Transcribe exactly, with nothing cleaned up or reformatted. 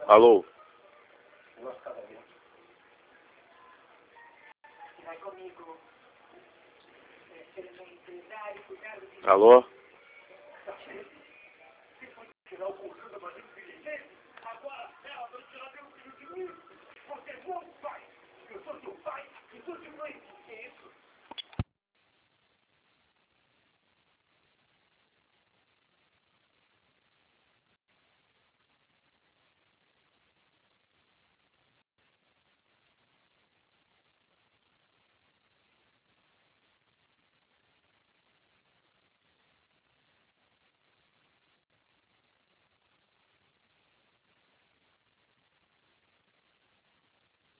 Alô? Alô? Agora ela vai tirar meu filho de mim. Você não vai. Eu sou seu pai. Eu sou seu mãe.